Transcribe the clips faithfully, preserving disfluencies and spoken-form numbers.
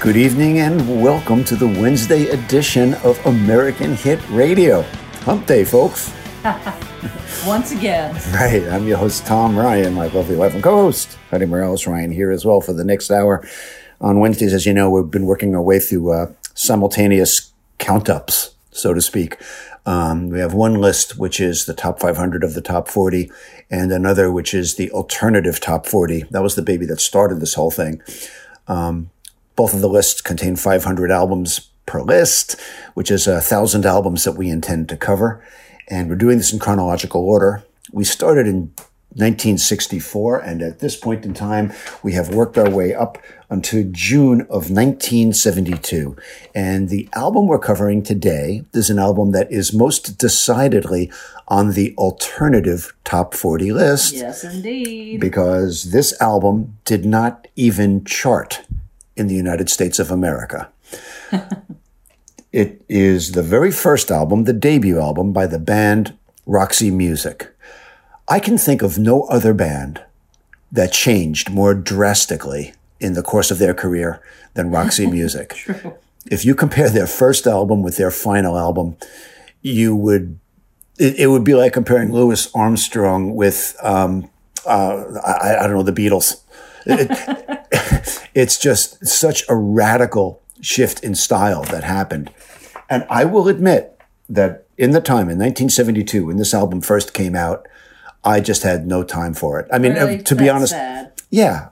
Good evening and welcome to the Wednesday edition of American Hit Radio. Hump Day, folks. Once again. Right, I'm your host, Tom Ryan, my lovely wife and co-host, Heidi Morales Ryan, here as well for the next hour. On Wednesdays, as you know, we've been working our way through uh, simultaneous count-ups, so to speak. Um, we have one list, which is the top five hundred of the top forty, and another, which is the alternative top forty. That was the baby that started this whole thing. Um, both of the lists contain five hundred albums per list, which is one thousand albums that we intend to cover. And we're doing this in chronological order. We started in nineteen sixty-four, and at this point in time, we have worked our way up until June of nineteen seventy-two. And the album we're covering today is an album that is most decidedly on the alternative top forty list. Yes, indeed. Because this album did not even chart in the United States of America. It is the very first album, the debut album by the band Roxy Music. I can think of no other band that changed more drastically in the course of their career than Roxy Music. True. If you compare their first album with their final album, you would, it, it would be like comparing Louis Armstrong with, um, uh, I, I don't know, the Beatles. It, it's just such a radical shift in style that happened. And I will admit that in the time, in nineteen seventy-two, when this album first came out, I just had no time for it. I mean, really? to be That's honest, sad. yeah.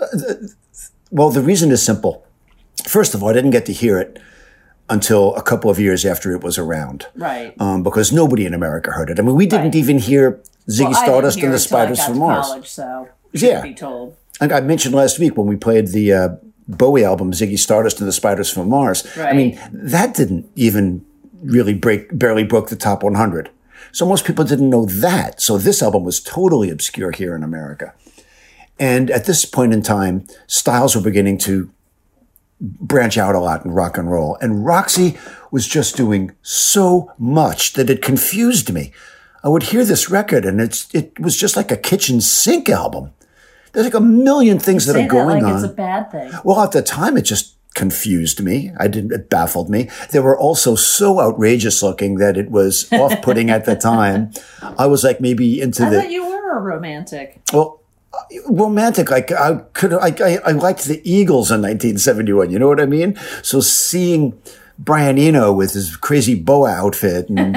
Well, the reason is simple. First of all, I didn't get to hear it until a couple of years after it was around. Right. Um, because nobody in America heard it. I mean, we didn't Right. even hear Ziggy well, Stardust I didn't hear and the it till I Spiders got from to Mars. College, so Yeah. be told. And I mentioned last week when we played the uh, Bowie album, Ziggy Stardust and the Spiders from Mars. Right. I mean, that didn't even really break, barely broke the top one hundred. So most people didn't know that. So this album was totally obscure here in America. And at this point in time, styles were beginning to branch out a lot in rock and roll. And Roxy was just doing so much that it confused me. I would hear this record and it's it was just like a kitchen sink album. There's like a million things that Say are going that like on. it's a bad thing. Well, at the time, it just confused me. I didn't, it baffled me. They were also so outrageous looking that it was off-putting at the time. I was like maybe into I the, thought you were a romantic. well, romantic. Like I could, I, I, I liked the Eagles in nineteen seventy-one. You know what I mean? So seeing Brian Eno with his crazy boa outfit and,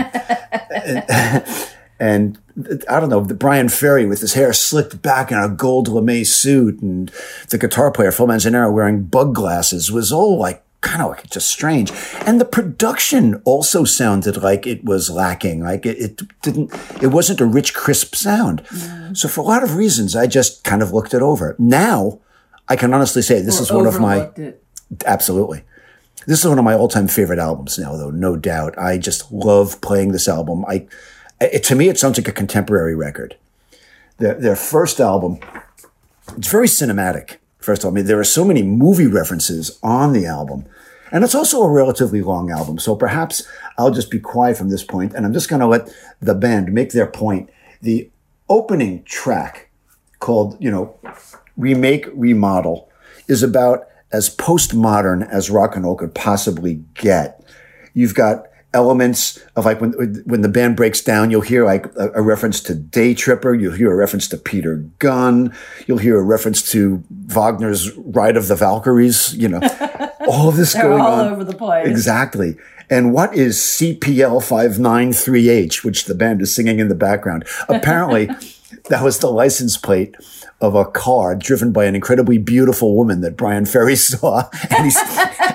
and, and I don't know, the Brian Ferry with his hair slicked back in a gold lame suit and the guitar player, Phil Manzanero, wearing bug glasses was all like kind of like just strange. And the production also sounded like it was lacking. Like it, it didn't, it wasn't a rich, crisp sound. Mm. So for a lot of reasons, I just kind of looked it over. Now I can honestly say this Or is one of my, it. absolutely. This is one of my all-time favorite albums now, though, no doubt. I just love playing this album. I, It, to me, it sounds like a contemporary record. Their, their first album, it's very cinematic, first of all. I mean, there are so many movie references on the album. And it's also a relatively long album. So perhaps I'll just be quiet from this point, and I'm just going to let the band make their point. The opening track called, you know, Remake, Remodel is about as postmodern as rock and roll could possibly get. You've got elements of like when when the band breaks down, you'll hear like a, a reference to Day Tripper. You'll hear a reference to Peter Gunn. You'll hear a reference to Wagner's Ride of the Valkyries. You know, all of this They're going all on. over the place. Exactly. And what is C P L five nine three H, which the band is singing in the background? Apparently, that was the license plate of a car driven by an incredibly beautiful woman that Brian Ferry saw. And he's...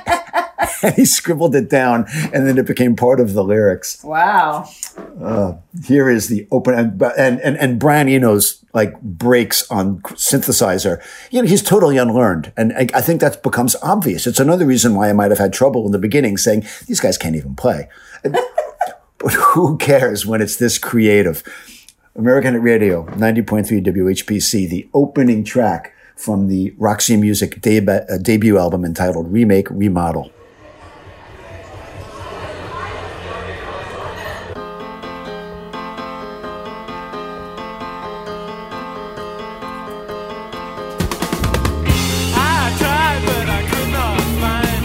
And he scribbled it down, and then it became part of the lyrics. Wow. Uh, here is the open, and, and, and, and Brian Eno's like breaks on synthesizer. You know, he's totally unlearned. And I, I think that becomes obvious. It's another reason why I might have had trouble in the beginning saying, these guys can't even play. But who cares when it's this creative? American Hit Radio, ninety point three W H P C, the opening track from the Roxy Music deb- uh, debut album entitled Remake, Remodel. I tried, but I could not find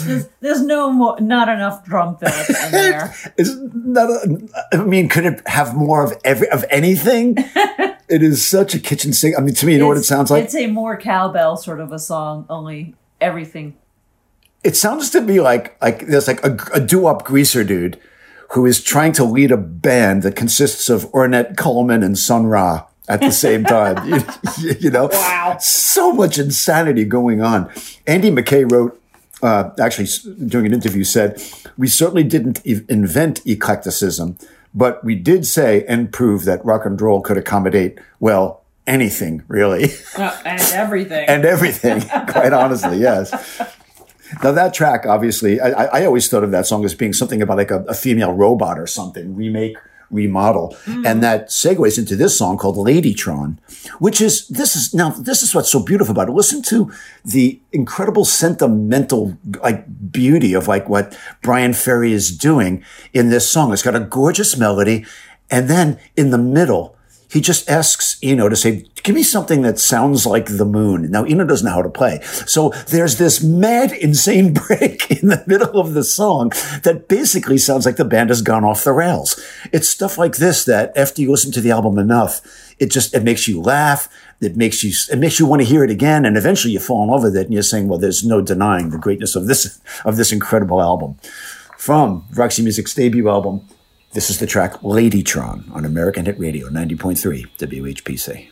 There's, there's no more, not enough drum fills in there. It's not a, I mean, could it have more of every of anything? It is such a kitchen sink. I mean, to me, you know what it sounds like? It's a more cowbell sort of a song, only everything. It sounds to me like like there's like a, a doo-wop greaser dude who is trying to lead a band that consists of Ornette Coleman and Sun Ra at the same time. you, you know? Wow. So much insanity going on. Andy McKay wrote, uh, actually doing an interview, said, "We certainly didn't e- invent eclecticism, but we did say and prove that rock and roll could accommodate, well, anything, really." Uh, and everything. And everything, quite honestly, yes. Now, that track, obviously, I, I always thought of that song as being something about like a, a female robot or something, remake, remodel. Mm. And that segues into this song called Ladytron, which is, this is, now, this is what's so beautiful about it. Listen to the incredible sentimental, like, beauty of, like, what Brian Ferry is doing in this song. It's got a gorgeous melody. And then in the middle, he just asks Eno to say, "Give me something that sounds like the moon." Now, Eno doesn't know how to play. So there's this mad, insane break in the middle of the song that basically sounds like the band has gone off the rails. It's stuff like this that after you listen to the album enough, it just, it makes you laugh. It makes you, it makes you want to hear it again. And eventually you fall in love with it and you're saying, well, there's no denying the greatness of this, of this incredible album. From Roxy Music's debut album, this is the track Ladytron on American Hit Radio, ninety point three W H P C.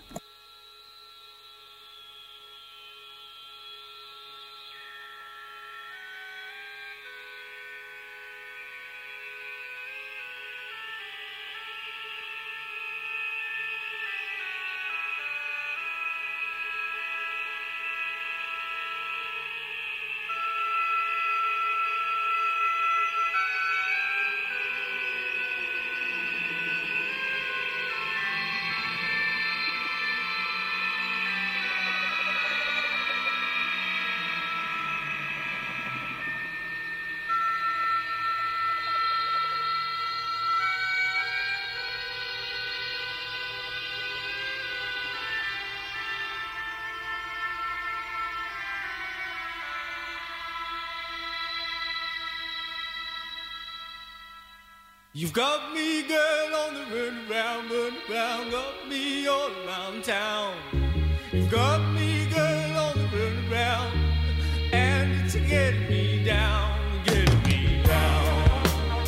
You've got me, girl, on the run around, run around, got me all around town. You've got me, girl, on the run around, and it's getting me down, getting me down.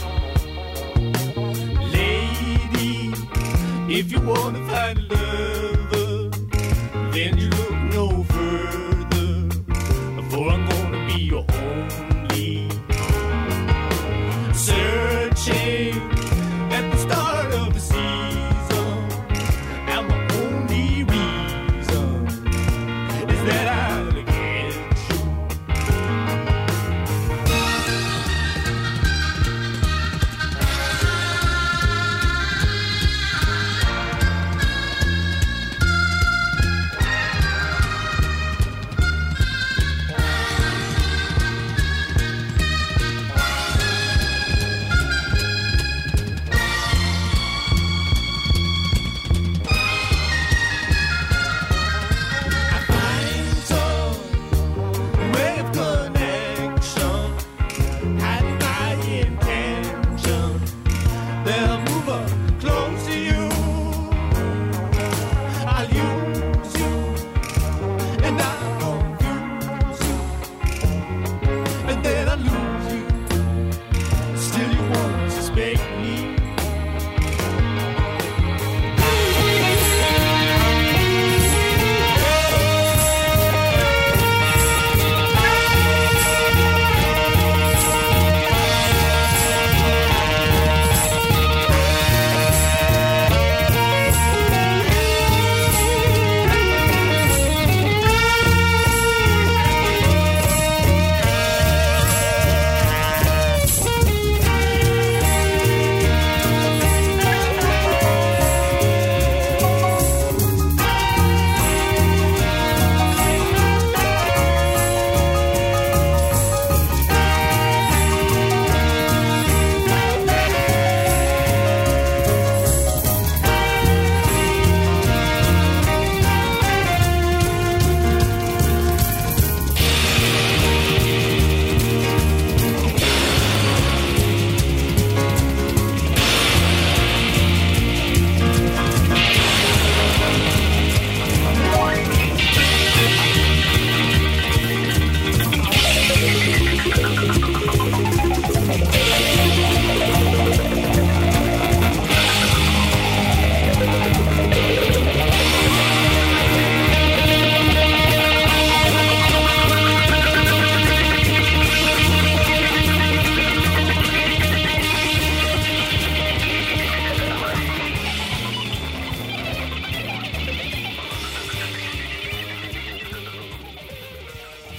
Lady, if you wanna find a lover, then you look no further, for I'm gonna be your only searching at the start of the season, and the only reason is that I'll get you.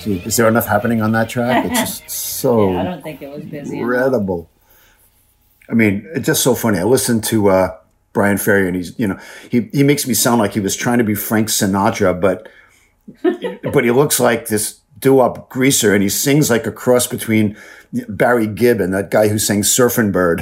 Gee, is there enough happening on that track? It's just so Yeah, I don't think it was busy. enough. incredible. I mean, it's just so funny. I listened to uh, Brian Ferry, and he's, you know, he, he makes me sound like he was trying to be Frank Sinatra, but but he looks like this doo-wop greaser, and he sings like a cross between Barry Gibb and that guy who sang Surfin' Bird.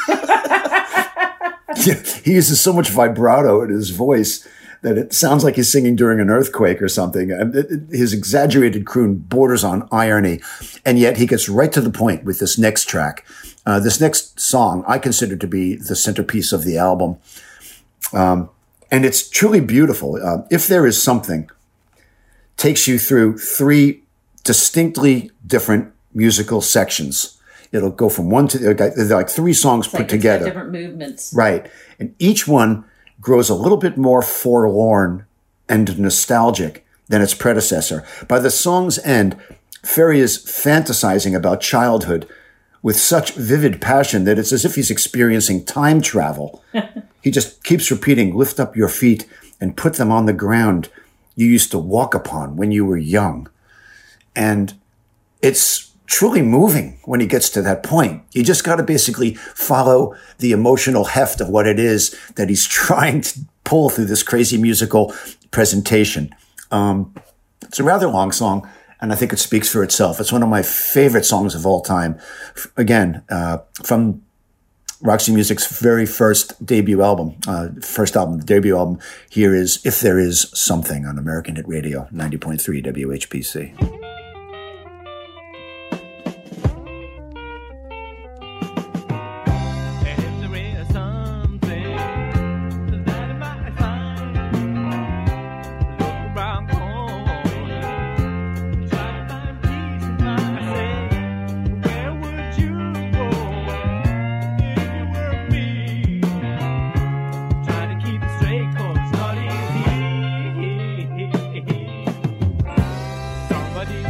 Yeah, he uses so much vibrato in his voice that it sounds like he's singing during an earthquake or something. And it, it, his exaggerated croon borders on irony, and yet he gets right to the point with this next track. Uh, this next song I consider to be the centerpiece of the album. Um, and it's truly beautiful. Uh, If There Is Something takes you through three distinctly different musical sections. It'll go from one to the they're like three songs It's put like it's got together. different movements. Right. And each one grows a little bit more forlorn and nostalgic than its predecessor. By the song's end, Ferry is fantasizing about childhood with such vivid passion that it's as if he's experiencing time travel. He just keeps repeating, lift up your feet and put them on the ground you used to walk upon when you were young. And it's truly moving when he gets to that point. You just got to basically follow the emotional heft of what it is that he's trying to pull through this crazy musical presentation. Um, it's a rather long song, and I think it speaks for itself. It's one of my favorite songs of all time. Again, uh, from Roxy Music's very first debut album, uh, first album, the debut album. Here is If There Is Something on American Hit Radio, ninety point three W H P C. Somebody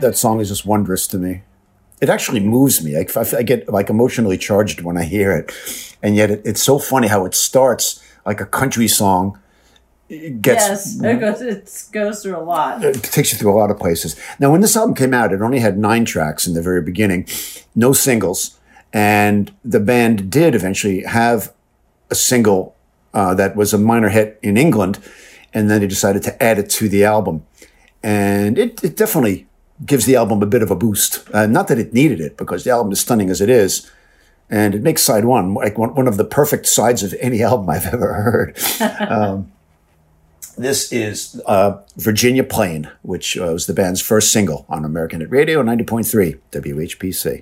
that song is just wondrous to me. It actually moves me. I, I get like emotionally charged when I hear it. And yet it, it's so funny how it starts like a country song. It gets, yes, it goes, it goes through a lot. It takes you through a lot of places. Now, when this album came out, it only had nine tracks in the very beginning, no singles. And the band did eventually have a single uh, that was a minor hit in England. And then they decided to add it to the album. And it, it definitely gives the album a bit of a boost. Uh, not that it needed it, because the album is stunning as it is. And it makes side one like one, one of the perfect sides of any album I've ever heard. um, this is uh, Virginia Plain, which uh, was the band's first single on American Hit Radio, ninety point three W H P C.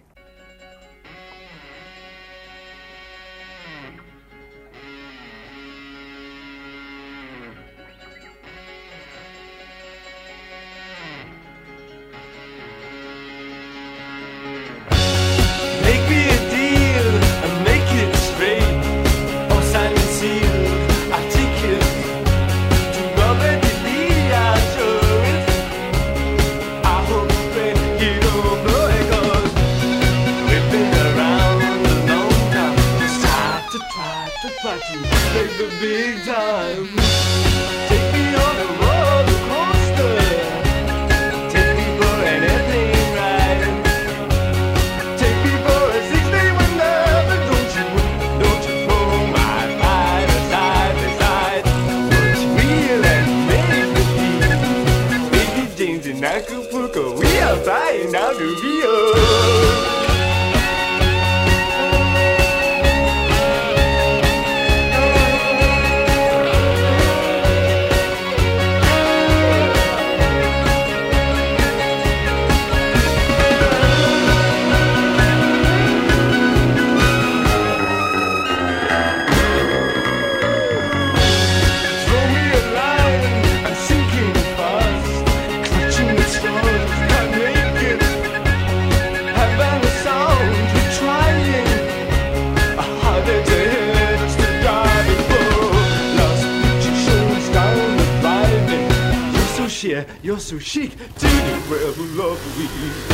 You're so chic to the world lovely.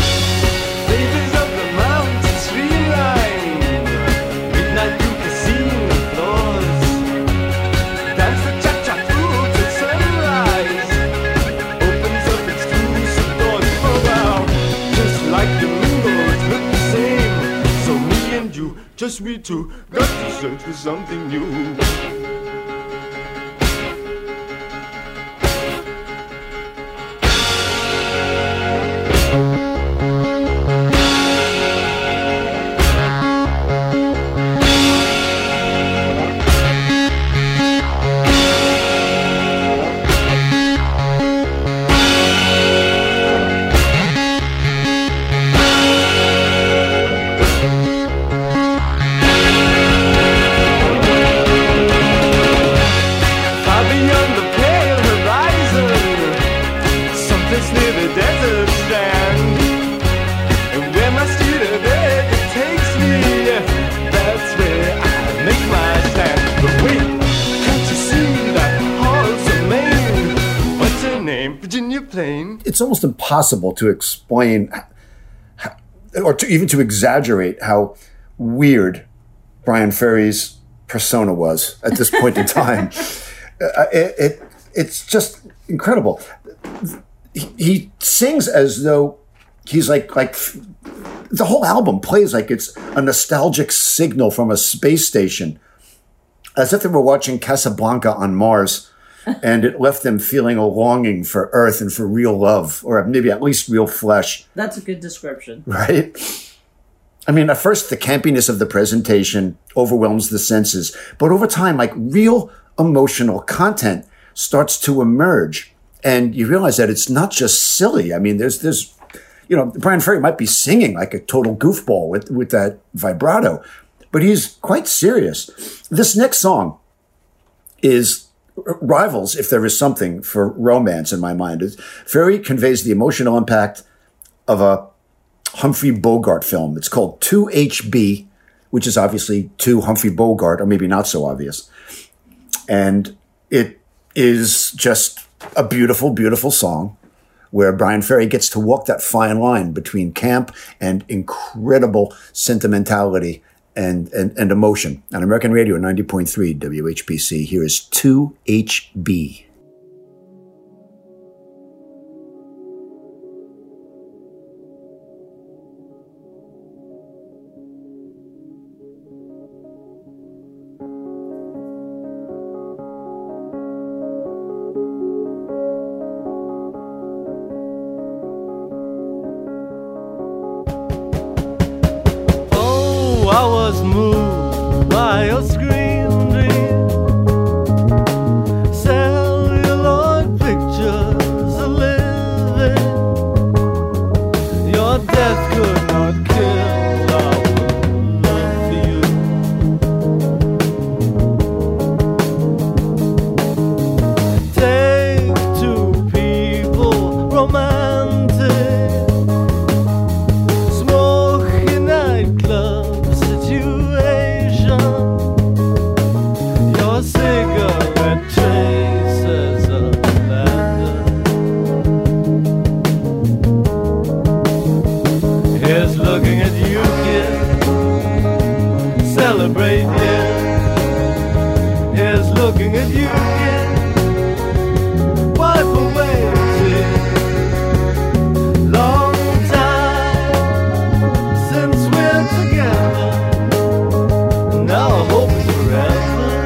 Ladies of the mountain streamline, midnight through casino floors, dance the cha-cha through till sunrise, opens up exclusive doors. Oh wow, just like the windows look the same. So me and you, just we two, got to search for something new. It's almost impossible to explain or to even to exaggerate how weird Bryan Ferry's persona was at this point in time. uh, it, it, it's just incredible. He, he sings as though he's like, like the whole album plays like it's a nostalgic signal from a space station, as if they were watching Casablanca on Mars. And it left them feeling a longing for Earth and for real love, or maybe at least real flesh. That's a good description. Right? I mean, at first, the campiness of the presentation overwhelms the senses. But over time, like, real emotional content starts to emerge. And you realize that it's not just silly. I mean, there's, there's, you know, Bryan Ferry might be singing like a total goofball with, with that vibrato, but he's quite serious. This next song is rivals, if there is something, for romance in my mind. Ferry conveys the emotional impact of a Humphrey Bogart film. It's called two H B, which is obviously to Humphrey Bogart, or maybe not so obvious. And it is just a beautiful, beautiful song where Brian Ferry gets to walk that fine line between camp and incredible sentimentality and, and, and emotion. On American Radio, ninety point three W H P C, here is two H B. I was moved by your screen dream, celluloid pictures of living. Your death could not kill our love for you. Take two people, romantic, smoky nightclub situation. Your cigarette traces of laughter. Here's looking at you, kid. Celebrate, yeah. Here's looking at you, kid. Wipe away a tear. Long time since we're together. Now I hope it's forever.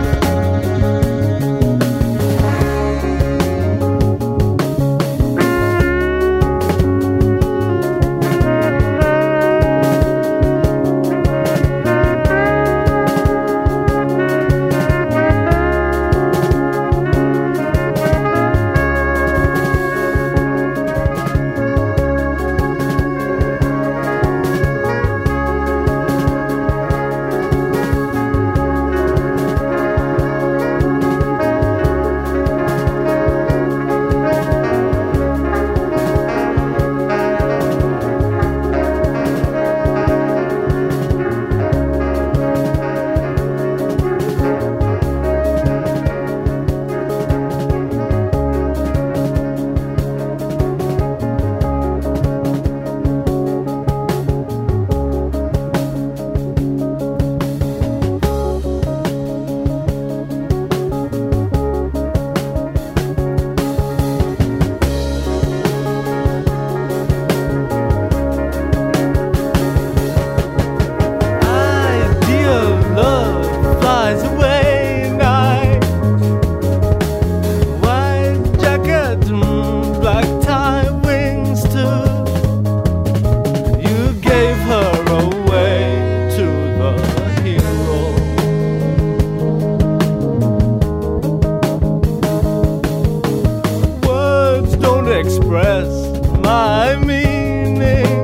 Idea of love flies away night. White jacket and black tie wings too. You gave her away to the hero. Words don't express my meaning.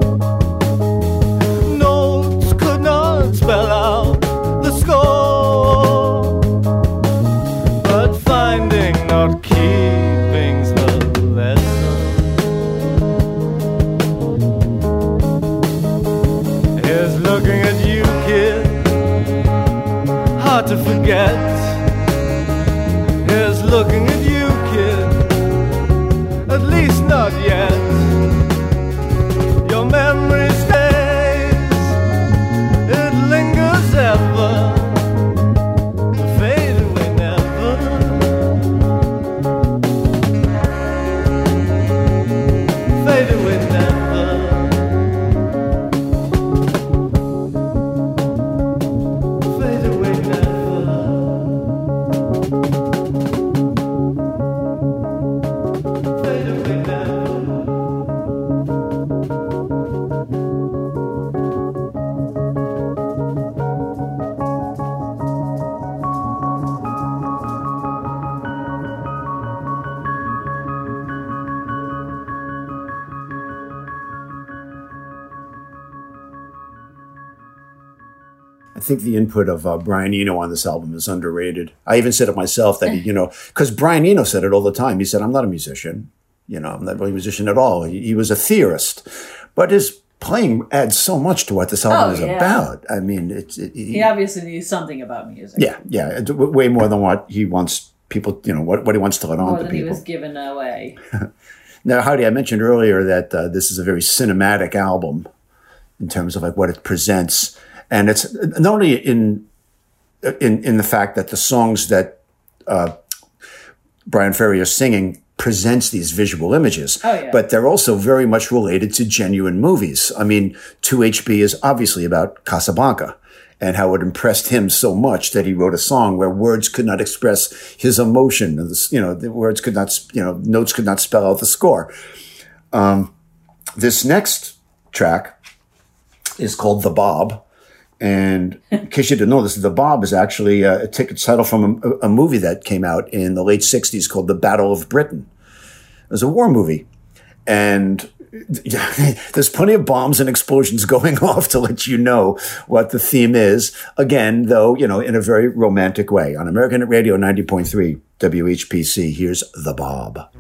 Notes could not spell out the score, but finding not keeping's the lesson. Here's looking at you, kid. Hard to forget. Here's looking at you, kid. At least not yet. Your memory stays. It lingers ever. Fade away never. Fade away never. Fade away never. Fade away never. I think the input of uh, Brian Eno on this album is underrated. I even said it myself that, he, you know, because Brian Eno said it all the time. He said, I'm not a musician. You know, I'm not really a musician at all. He, he was a theorist. But his playing adds so much to what this album Oh, is yeah. about. I mean, it's... It, He obviously knew something about music. yeah, yeah. It's w- way more than what he wants people, you know, what, what he wants to let on More to than he people. was given away. Now, Heidi, I mentioned earlier that uh, this is a very cinematic album in terms of like what it presents, and it's not only in in in the fact that the songs that uh, Bryan Ferry is singing presents these visual images, oh, yeah. but they're also very much related to genuine movies. I mean, two H B is obviously about Casablanca and how it impressed him so much that he wrote a song where words could not express his emotion. You know, the words could not, you know, notes could not spell out the score. Um, this next track is called The Bob. And in case you didn't know this, The Bob is actually a, a ticket title from a, a movie that came out in the late sixties called The Battle of Britain. It was a war movie. And there's plenty of bombs and explosions going off to let you know what the theme is. Again, though, you know, in a very romantic way. On American Radio ninety point three W H P C, here's The Bob.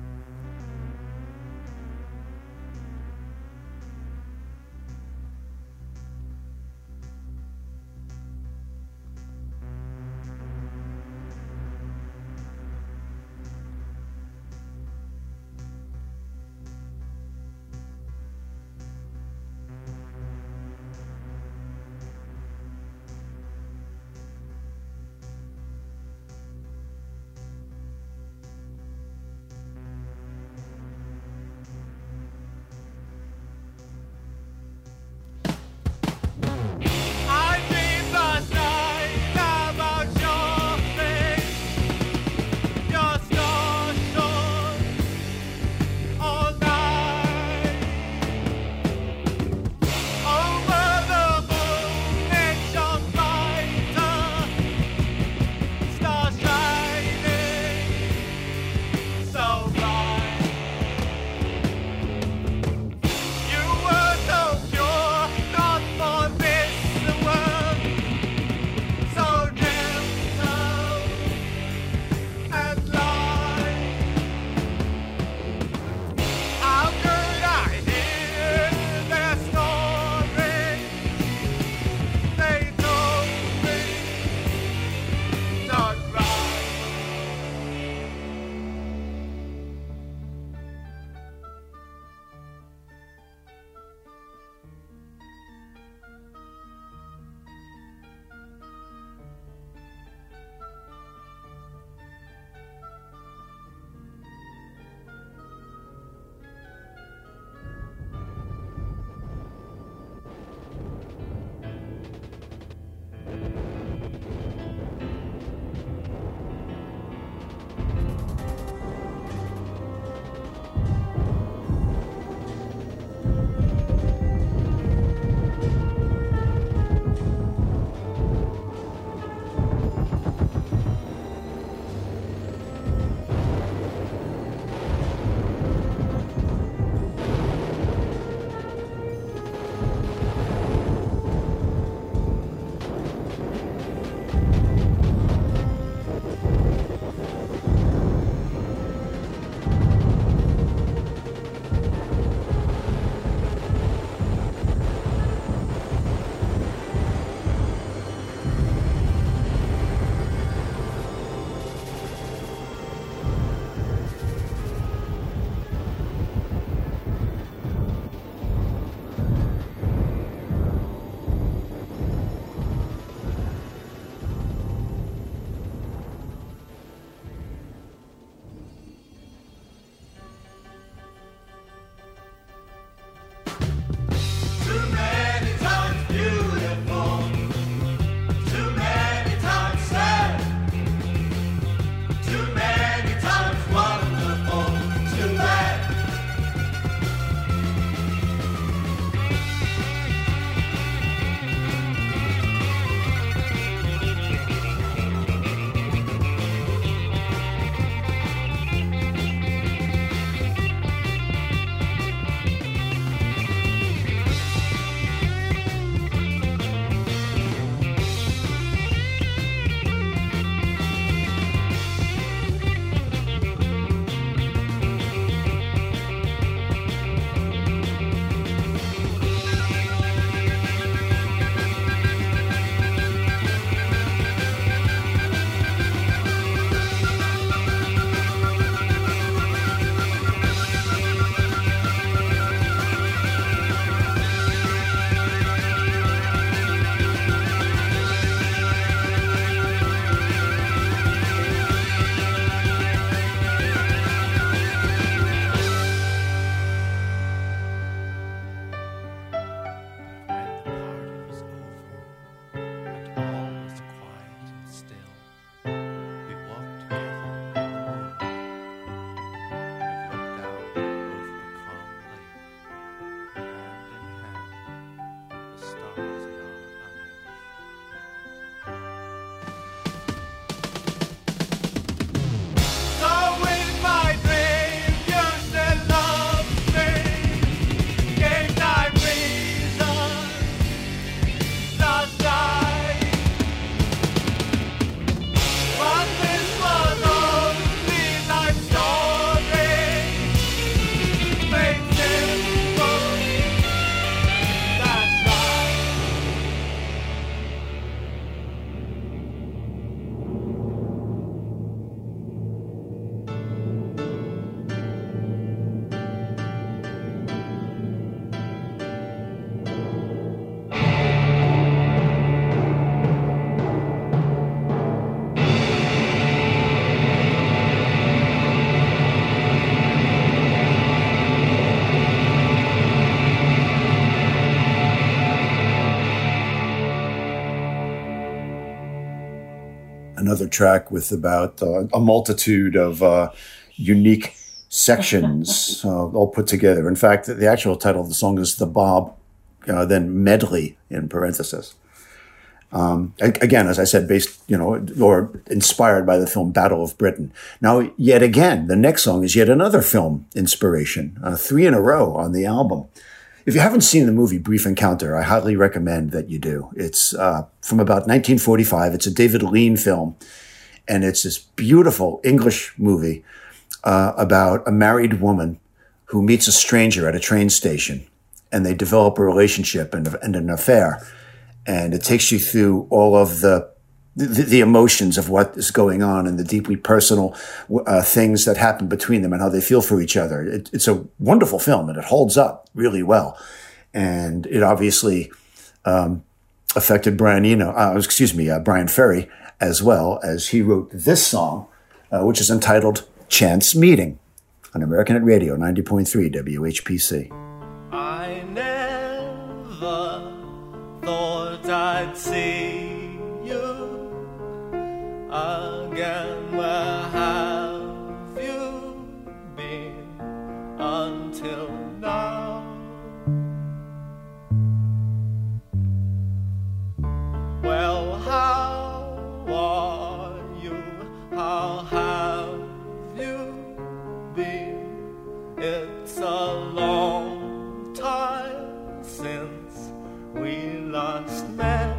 another track with about uh, a multitude of uh, unique sections uh, all put together. In fact, the actual title of the song is The Bob, uh, then Medley in parentheses. Um, again, as I said, based, you know, or inspired by the film Battle of Britain. Now, yet again, the next song is yet another film inspiration, uh, three in a row on the album. If you haven't seen the movie Brief Encounter, I highly recommend that you do. It's uh, from about nineteen forty-five. It's a David Lean film, and it's this beautiful English movie uh, about a married woman who meets a stranger at a train station, and they develop a relationship and, and an affair. And it takes you through all of the, the the emotions of what is going on and the deeply personal uh, things that happen between them and how they feel for each other. It, it's a wonderful film, and it holds up really well. And it obviously um, affected Brian Eno, uh, excuse me, uh, Brian Ferry, as well, as he wrote this song, uh, which is entitled "Chance Meeting" on American Net Radio, ninety point three W H P C. I never thought I'd see you again. Where have you been until now? Well, how are you? How have you been? It's a long time since we last met.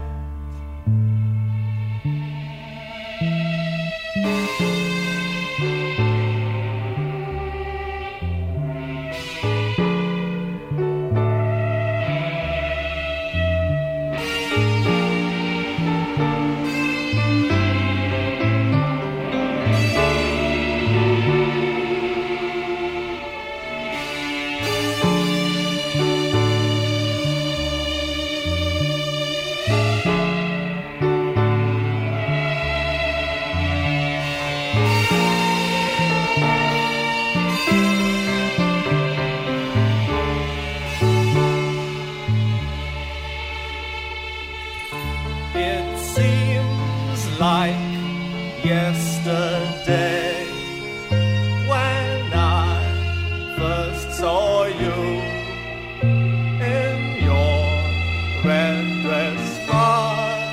Like yesterday when I first saw you in your red dress far.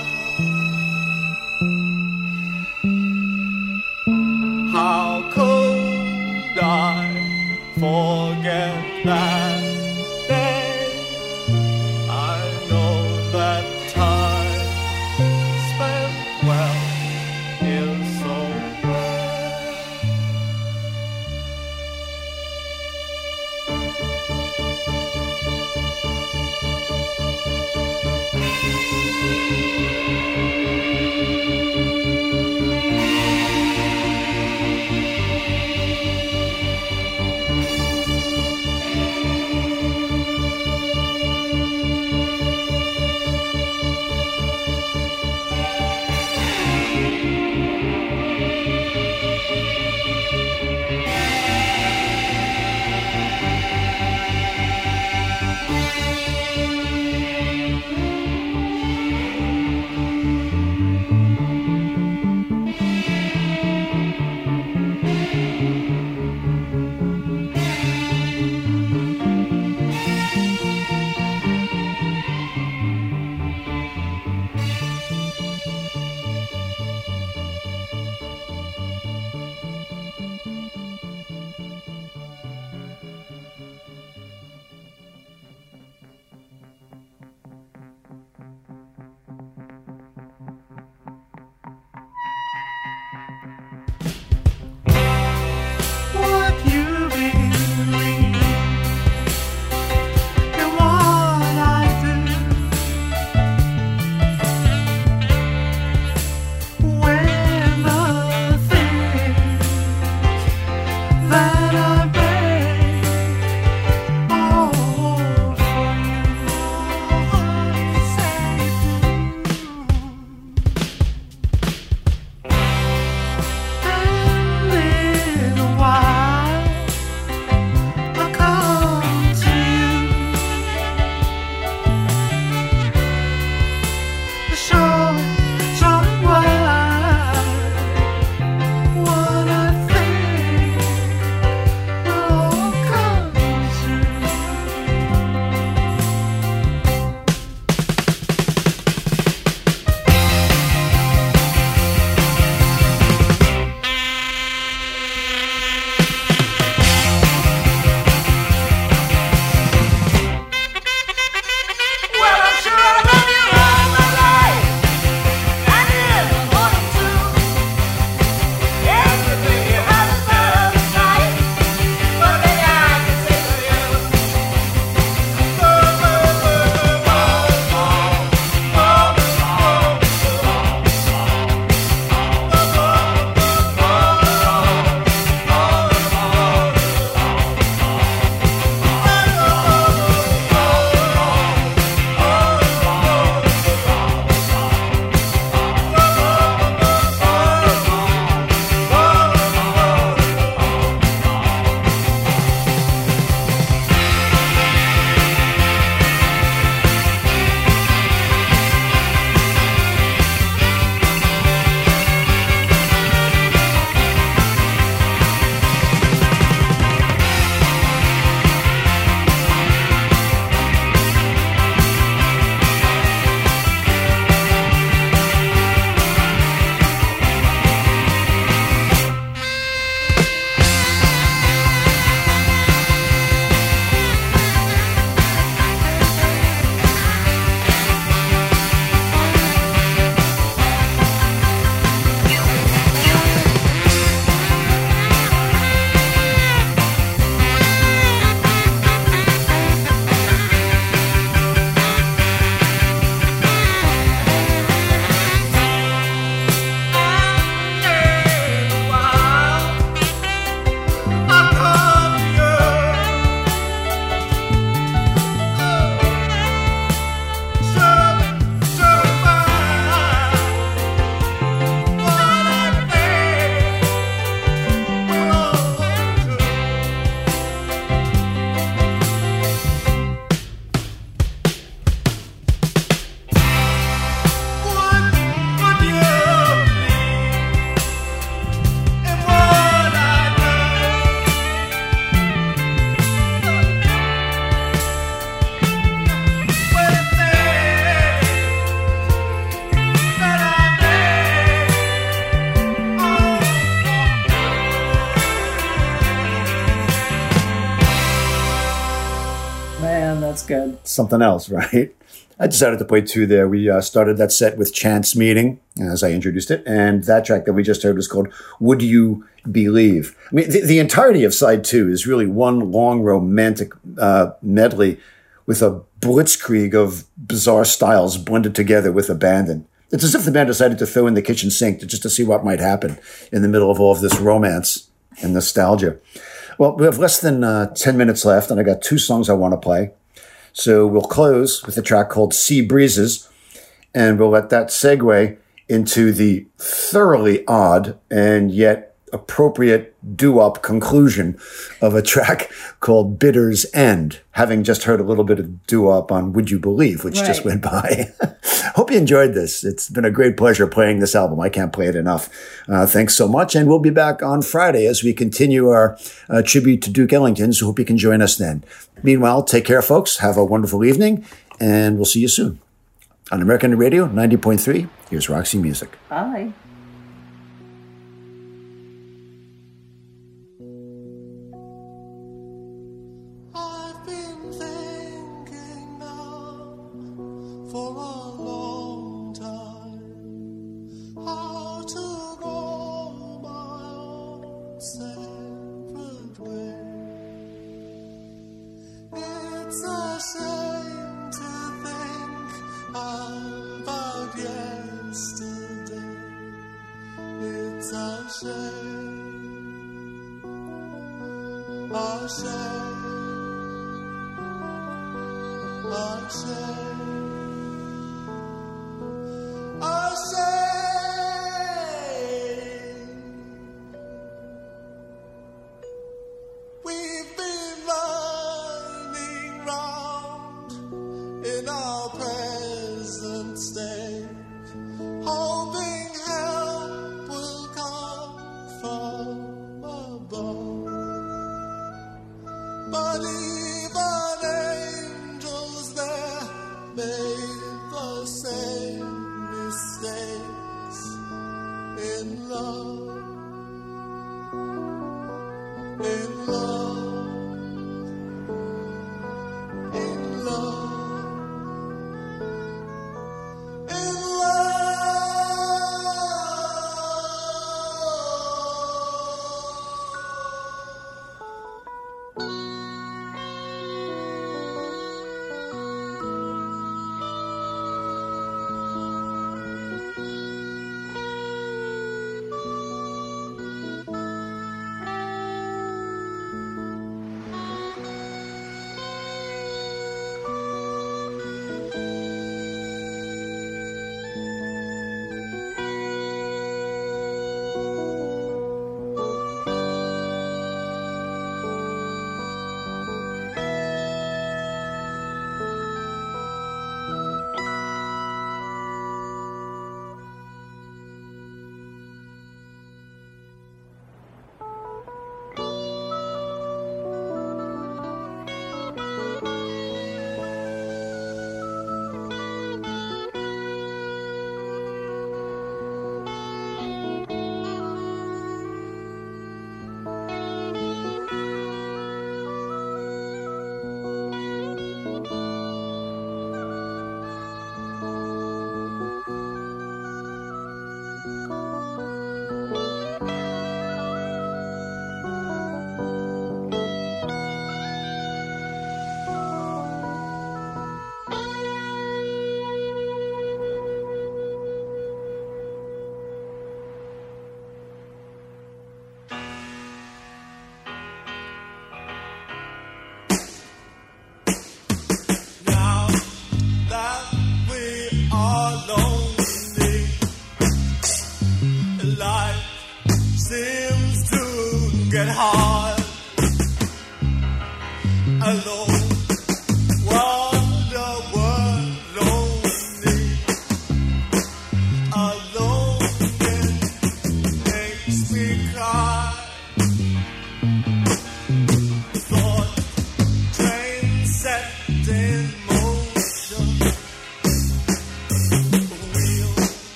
How could I forget that day? I know that time spent well is so bright. something else, right? I decided to play two there. We uh, started that set with Chance Meeting, as I introduced it, and that track that we just heard was called Would You Believe? I mean, the, the entirety of side two is really one long romantic uh, medley with a blitzkrieg of bizarre styles blended together with abandon. It's as if the band decided to throw in the kitchen sink to, just to see what might happen in the middle of all of this romance and nostalgia. Well, we have less than uh, ten minutes left, and I got two songs I want to play. So we'll close with a track called Sea Breezes, and we'll let that segue into the thoroughly odd and yet appropriate doo-wop conclusion of a track called Bitter's End, having just heard a little bit of doo-wop on Would You Believe, which Right. just went by. Hope you enjoyed this. It's been a great pleasure playing this album. I can't play it enough. Uh, thanks so much, and we'll be back on Friday as we continue our uh, tribute to Duke Ellington, so hope you can join us then. Meanwhile, take care, folks. Have a wonderful evening, and we'll see you soon. On American Radio ninety point three, here's Roxy Music. Bye. I've been thinking now for a long time how to go my own separate way. It's a shame to think about yesterday. It's a shame, a shame. A shame, a shame. We've been running round in our present state, hoping help will come from above. But even angels there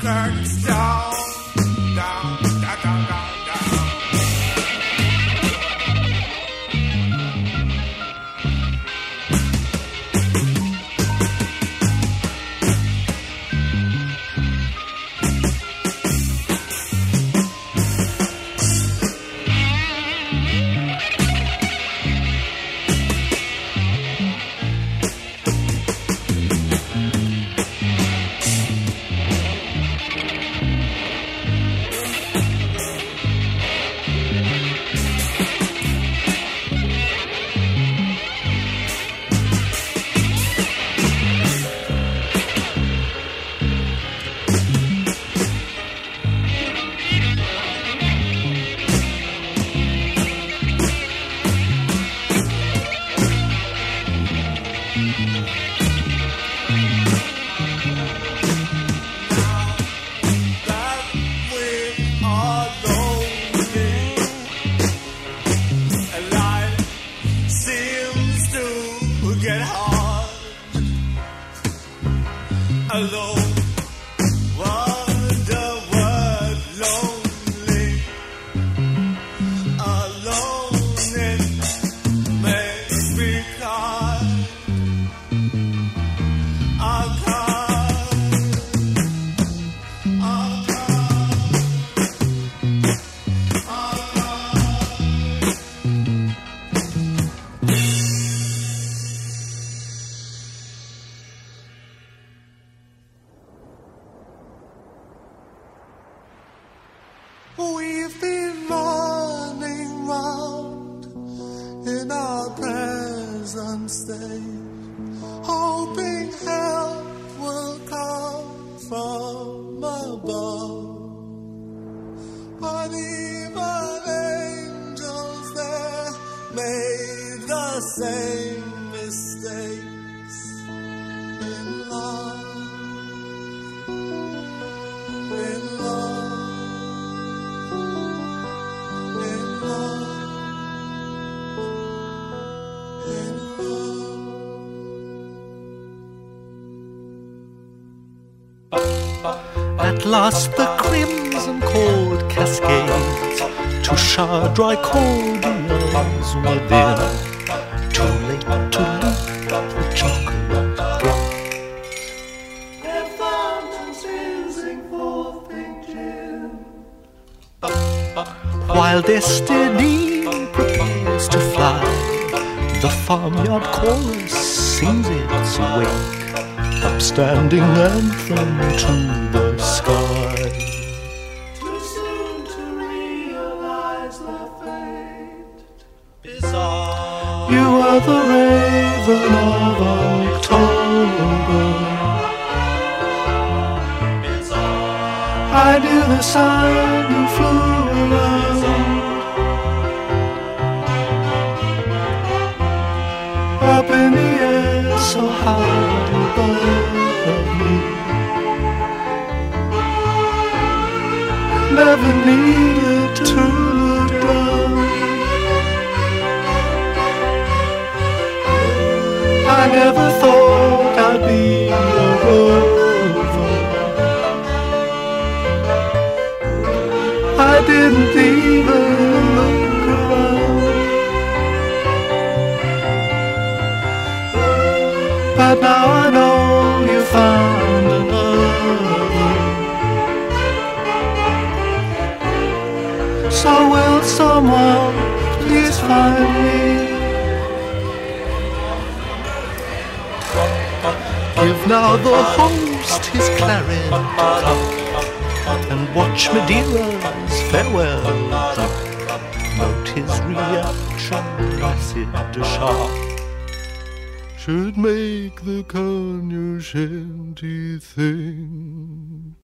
curtains down, down, down, down, down, down. We've been running round in our present state, hoping help will come from above. But even angels there made the same mistakes in love, in love. At last the crimson cord cascades to shower dry cordials within. Too late to leap the chocolate gate. Their fountains oozing forth pink gin. While destiny prepares to fly, the farmyard chorus sings its wake, upstanding anthem to the sky. Too soon to realize their fate. Bizarre. You are the raven of October. Bizarre. I knew the sun who flew around. Up in the air so high above me, never needed to look down. I never thought I'd be a rover. I didn't even look around. But now I know you found another. So will someone please find me? Give now the host his claret cup, and watch Madeira's farewell drunk. Note his reaction, acid sharp. Should make the cognoscenti thing